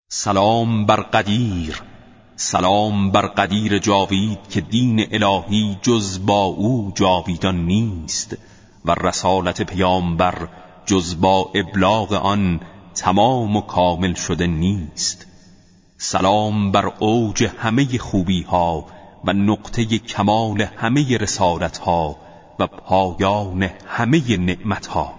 سلام بر قدیر، سلام بر قدیر جاوید که دین الهی جز با او جاویدان نیست و رسالت پیامبر جز با ابلاغ آن تمام و کامل شده نیست. سلام بر اوج همه خوبی ها و نقطه کمال همه رسالت ها و پایان همه نعمت ها.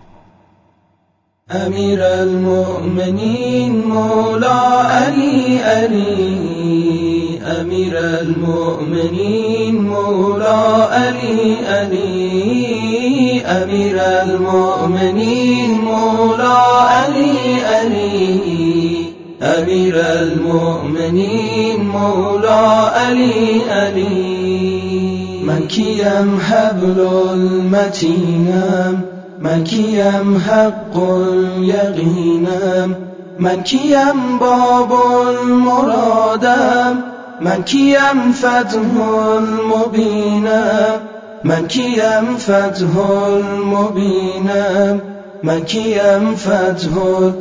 امیر المؤمنین مولا علی علی، امیر المؤمنین مولا علی علی، امیر المؤمنین مولا علی علی، امیر المؤمنین مولا علی علی. من کیم حبل المتینم، من کیم حق یقینم، من کیم باب المرادم، من کیم فتح المبینم، من کیم فتح المبینم، من کیم فتح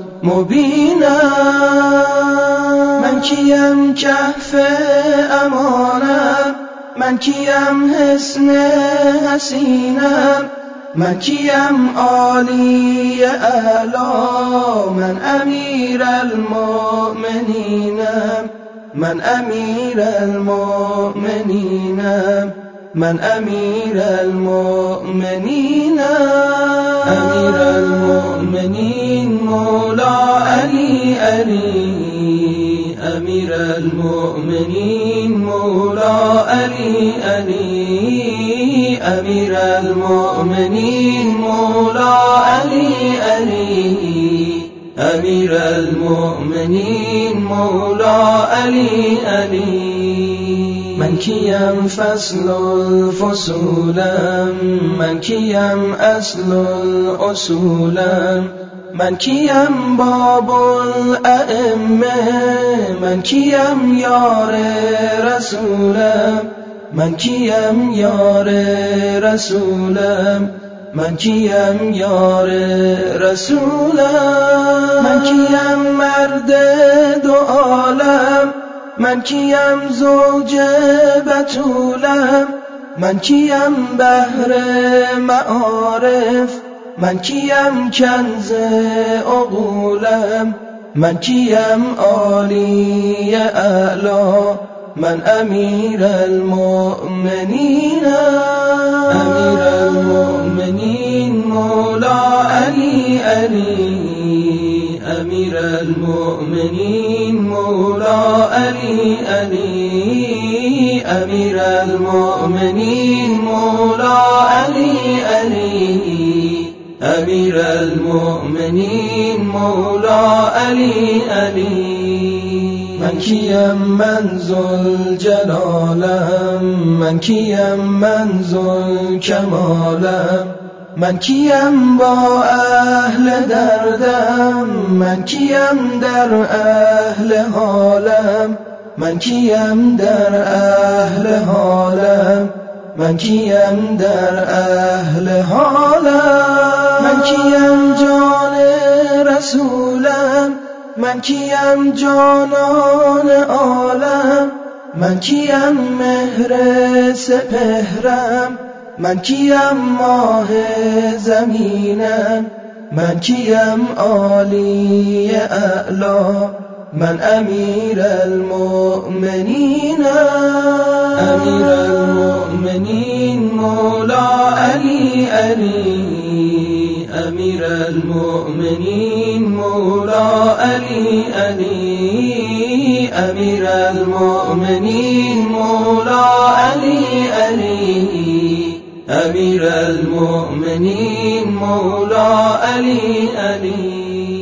المبینم، من کیم کهف امانم، من کیم حسن حسینم، من کیم عالی اعلا، من امیر المؤمنینم، من امیر المؤمنینم، من امیر المؤمنینم. امیر المؤمنین مولا علی علی، امیر المؤمنین مولا علی علی، امیر المؤمنین مولا علی علی، امیر المؤمنین مولا علی علی. من کیم فصل الفصولم، من کیم اصل الاصولم، من کیم باب الائمه، من کیم یار رسولم، من کیم یار رسولم، من کیم یار رسولم، من کیم مرد دو عالم، من کیم زوج بتولم، من کیم بحر معارف، من کیم کنز عقولم، من کیم عالی اعلا، من امیر المؤمنین، امیر المؤمنین مولا علی علی، امیر المؤمنین مولا علی علی، امیر المؤمنین مولا علی علی، امیر المؤمنین مولا علی علی. من کیم من ذوالجلالم، من کیم من ذوالکمالم، من کیم با اهل دردم، من کیم در اهل حالم، من کیم در اهل حالم، من کیم در اهل حالم، من کیم جان رسولم، من کیم جانان عالم، من کیم مهر سپهرم، من کیم ماه زمینم، من کیم عالی اعلا، من امیر المؤمنین، امیر المؤمنین مولا علی علی، امیر المؤمنین مولا علی علی، امیر المؤمنین مولا علی علی، امیر المؤمنین مولا علی علی.